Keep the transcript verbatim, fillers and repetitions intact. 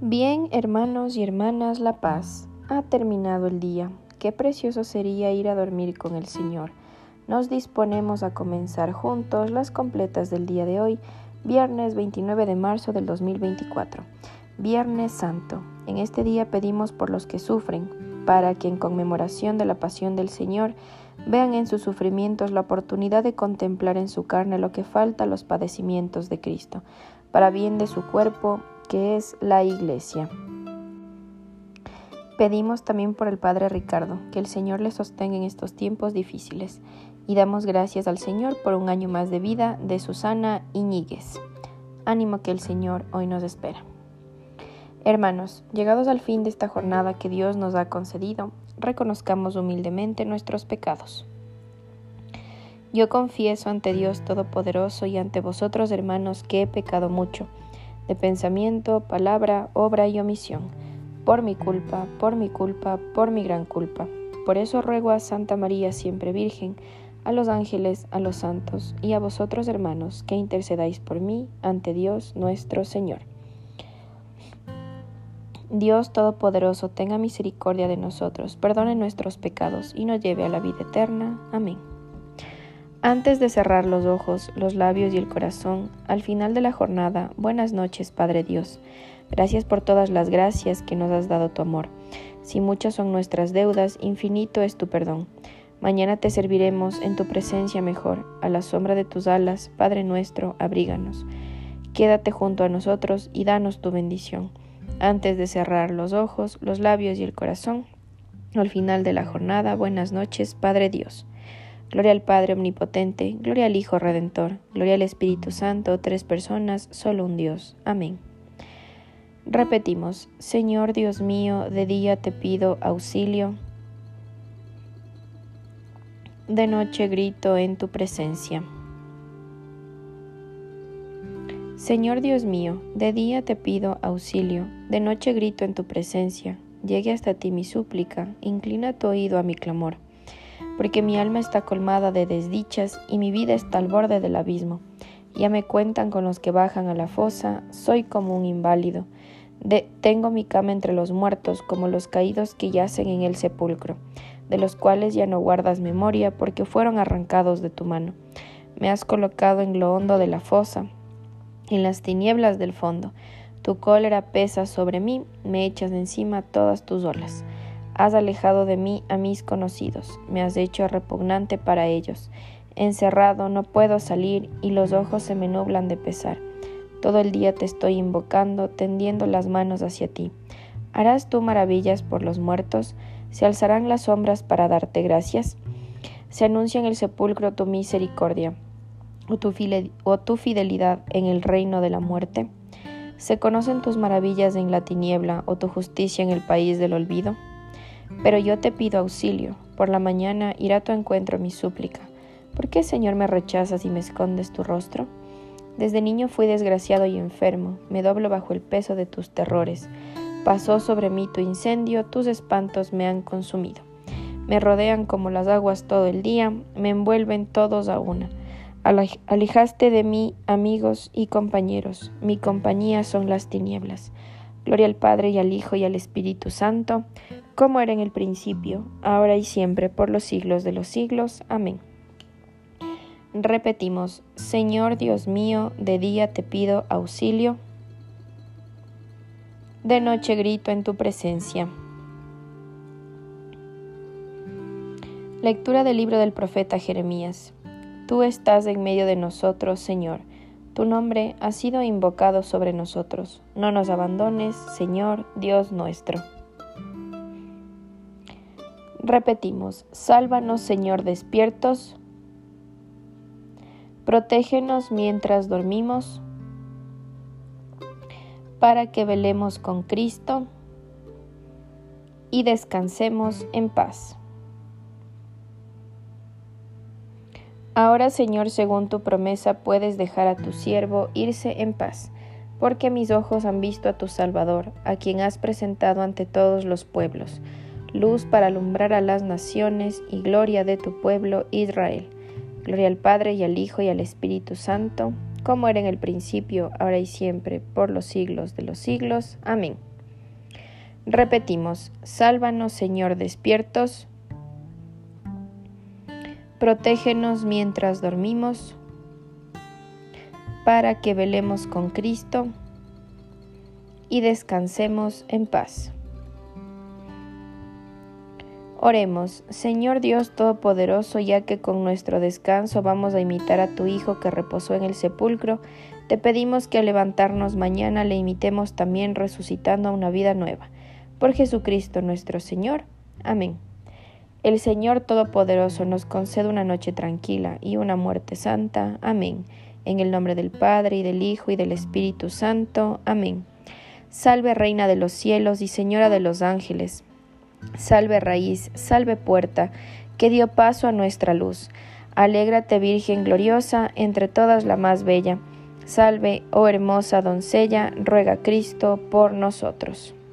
Bien, hermanos y hermanas, la paz. Ha terminado el día. Qué precioso sería ir a dormir con el Señor. Nos disponemos a comenzar juntos las completas del día de hoy, viernes veintinueve de marzo del dos mil veinticuatro. Viernes Santo. En este día pedimos por los que sufren, para que en conmemoración de la pasión del Señor vean en sus sufrimientos la oportunidad de contemplar en su carne lo que falta a los padecimientos de Cristo, para bien de su cuerpo, que es la Iglesia. Pedimos también por el Padre Ricardo, que el Señor le sostenga en estos tiempos difíciles, y damos gracias al Señor por un año más de vida de Susana Iñiguez. Ánimo que el Señor hoy nos espera. Hermanos, llegados al fin de esta jornada que Dios nos ha concedido, reconozcamos humildemente nuestros pecados. Yo confieso ante Dios Todopoderoso y ante vosotros, hermanos, que he pecado mucho, de pensamiento, palabra, obra y omisión, por mi culpa, por mi culpa, por mi gran culpa. Por eso ruego a Santa María siempre Virgen, a los ángeles, a los santos y a vosotros, hermanos, que intercedáis por mí ante Dios nuestro Señor. Dios Todopoderoso, tenga misericordia de nosotros, perdone nuestros pecados y nos lleve a la vida eterna. Amén. Antes de cerrar los ojos, los labios y el corazón, al final de la jornada, buenas noches, Padre Dios. Gracias por todas las gracias que nos has dado tu amor. Si muchas son nuestras deudas, infinito es tu perdón. Mañana te serviremos en tu presencia mejor. A la sombra de tus alas, Padre nuestro, abríganos. Quédate junto a nosotros y danos tu bendición. Antes de cerrar los ojos, los labios y el corazón, al final de la jornada, buenas noches, Padre Dios. Gloria al Padre Omnipotente, gloria al Hijo Redentor, gloria al Espíritu Santo, tres personas, solo un Dios. Amén. Repetimos, Señor Dios mío, de día te pido auxilio, de noche grito en tu presencia. Señor Dios mío, de día te pido auxilio, de noche grito en tu presencia. Llegue hasta ti mi súplica, inclina tu oído a mi clamor. Porque mi alma está colmada de desdichas y mi vida está al borde del abismo. Ya me cuentan con los que bajan a la fosa, soy como un inválido. De, tengo mi cama entre los muertos, como los caídos que yacen en el sepulcro, de los cuales ya no guardas memoria porque fueron arrancados de tu mano. Me has colocado en lo hondo de la fosa, en las tinieblas del fondo. Tu cólera pesa sobre mí, me echas encima todas tus olas. Has alejado de mí a mis conocidos, me has hecho repugnante para ellos. Encerrado no puedo salir y los ojos se me nublan de pesar. Todo el día te estoy invocando, tendiendo las manos hacia ti. ¿Harás tú maravillas por los muertos? ¿Se alzarán las sombras para darte gracias? ¿Se anuncia en el sepulcro tu misericordia o tu, fide- o tu fidelidad en el reino de la muerte? ¿Se conocen tus maravillas en la tiniebla o tu justicia en el país del olvido? Pero yo te pido auxilio, por la mañana irá a tu encuentro mi súplica. ¿Por qué, Señor, me rechazas y me escondes tu rostro? Desde niño fui desgraciado y enfermo, me doblo bajo el peso de tus terrores. Pasó sobre mí tu incendio, tus espantos me han consumido. Me rodean como las aguas todo el día, me envuelven todos a una. Alejaste de mí amigos y compañeros, mi compañía son las tinieblas. Gloria al Padre y al Hijo y al Espíritu Santo, como era en el principio, ahora y siempre, por los siglos de los siglos. Amén. Repetimos, Señor Dios mío, de día te pido auxilio, de noche grito en tu presencia. Lectura del libro del profeta Jeremías. Tú estás en medio de nosotros, Señor. Tu nombre ha sido invocado sobre nosotros. No nos abandones, Señor, Dios nuestro. Repetimos, sálvanos, Señor, despiertos. Protégenos mientras dormimos, para que velemos con Cristo y descansemos en paz. Ahora, Señor, según tu promesa, puedes dejar a tu siervo irse en paz, porque mis ojos han visto a tu Salvador, a quien has presentado ante todos los pueblos, luz para alumbrar a las naciones y gloria de tu pueblo Israel. Gloria al Padre y al Hijo y al Espíritu Santo, como era en el principio, ahora y siempre, por los siglos de los siglos. Amén. Repetimos, sálvanos, Señor, despiertos. Protégenos mientras dormimos, para que velemos con Cristo y descansemos en paz. Oremos, Señor Dios Todopoderoso, ya que con nuestro descanso vamos a imitar a tu Hijo que reposó en el sepulcro, te pedimos que al levantarnos mañana le imitemos también resucitando a una vida nueva. Por Jesucristo nuestro Señor. Amén. El Señor Todopoderoso nos concede una noche tranquila y una muerte santa. Amén. En el nombre del Padre, y del Hijo, y del Espíritu Santo. Amén. Salve Reina de los cielos y Señora de los ángeles. Salve raíz, salve puerta, que dio paso a nuestra luz. Alégrate, Virgen gloriosa, entre todas la más bella. Salve, oh hermosa doncella, ruega Cristo por nosotros.